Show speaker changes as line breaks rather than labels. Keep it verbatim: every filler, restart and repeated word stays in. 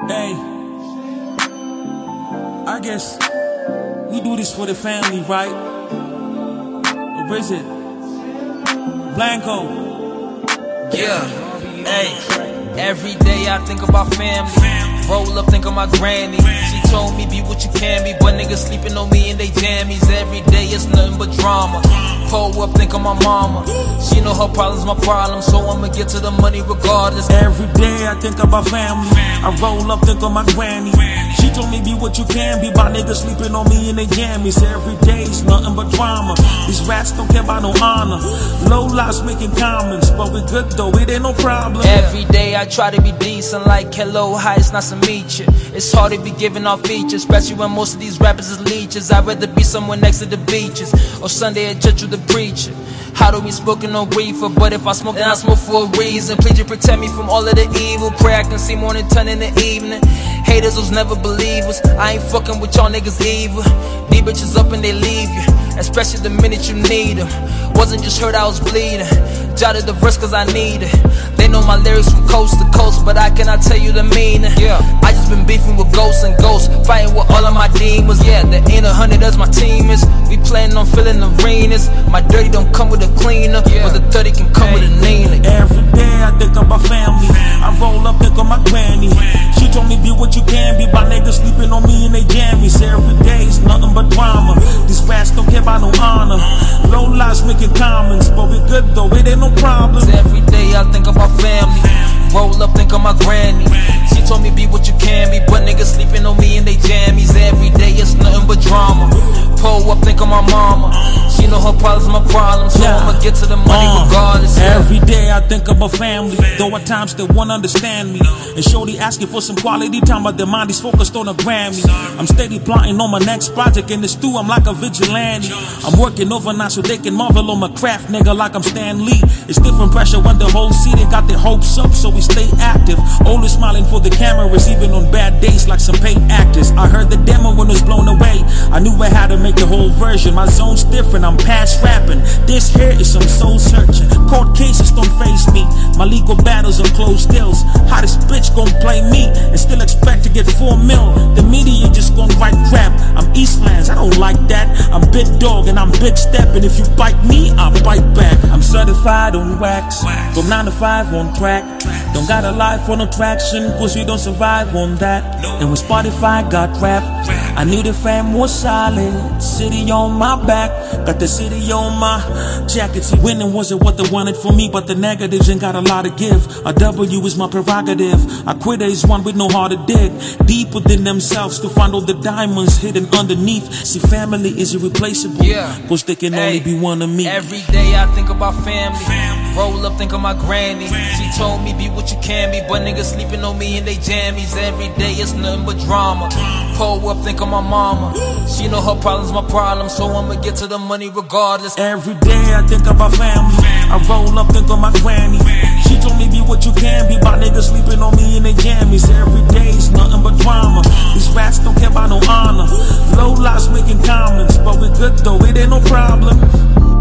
Hey, I guess we do this for the family, right? Or is it Blanco?
Yeah, hey, every day I think about family. Roll up, think of my granny. She told me be what you can be, but niggas sleeping on me and they jammies. Every day it's nothing but drama. Pull up, think of my mama. She know her problems, my problem, so I'ma get to the money regardless.
Every day I think about family. I roll up, think of my granny. She told me be what you can be, but niggas sleeping on me and they jammies. Every day it's nothing but drama. These rats don't care about no honor. Low lives making comments, but we good though, it ain't no problem.
Every day I try to be decent, like hello, hi, it's nice to meet you. It's hard to be giving off features, especially when most of these rappers is leeches. I'd rather be somewhere next to the beaches, or Sunday at church with the preacher. How do we smoking no reefer? But if I smoke, then I smoke for a reason. Please you protect me from all of the evil. Pray I can see morning, turn in the evening. Haters was never believers. I ain't fucking with y'all niggas either. These bitches up and they leave you, especially the minute you need them. Wasn't just hurt, I was bleeding. Jotted the verse cause I need it. They know my lyrics from coast to coast, but I cannot tell you the meaning. Yeah, I just been beefing with ghosts and ghosts, fighting with all of my demons. Yeah, there ain't a hundred as my team is. We planning on filling arenas. My dirty don't come with a cleaner, yeah, but the thirty can come hey. with a Nina.
Every day I think about family. I roll up, think of my granny. She told me be what you can be, by niggas sleeping on me and they jammies. Every day it's nothing but drama. These rats don't care about no honor. Low lives making comments, but we good though, it ain't no problem.
Every day I think about family. Roll up, think of my granny. She told me be what you can be, but niggas sleeping on me and they jammies. Every day it's nothing but drama. Pull up, think of my mama. She know her problems, my problems, so yeah. I'ma get to the money uh, regardless. Yeah.
Every day I think about family, though at times they won't understand me. And shorty asking for some quality time, but their mind is focused on a Grammy. I'm steady plotting on my next project, in the stew I'm like a vigilante. I'm working overnight so they can marvel on my craft, nigga, like I'm Stan Lee. It's different pressure when the whole city got their hopes up, so we stay active. Always smiling for the cameras, even on bad days like some paid actors. I heard the demo when it was blown away. I knew I had to make the whole version. My zone's different, I'm past rapping. This here is some soul searching. Court cases don't face me. My legal battles are closed deals. Hottest bitch gon' play me and still expect to get four mil. The media just gon' write crap. I'm Eastlands, I don't like that. I'm big dog and I'm big step, and if you bite me, I'll bite back. I'm certified on wax, from nine to five on track. Don't got a life for no traction, cause we don't survive on that. And when Spotify got rap, I knew the fam was solid. City on my back, got the city on my jacket. See, winning wasn't what they wanted for me, but the negatives ain't got a lot to give. A W is my prerogative. A quitter is one with no heart to dig deep within themselves to find all the diamonds hidden underneath. See, family is irreplaceable,
yeah,
cause they can
hey,
only be one of me.
Every day I think about family. Roll up, think of my granny. She told me be what you can be, but niggas sleeping on me and they jammies. Every day it's nothing but drama. Pull up, think of my mama. She know her problems, my problems, so I'ma get to the money regardless.
Every day I think about family. I roll up, think of my granny. She told me be what you can be, by niggas sleeping on me and they jammies. Every day it's nothing but drama. These rats don't care about no honor. Low lives making comments, but we good though, it ain't no problem.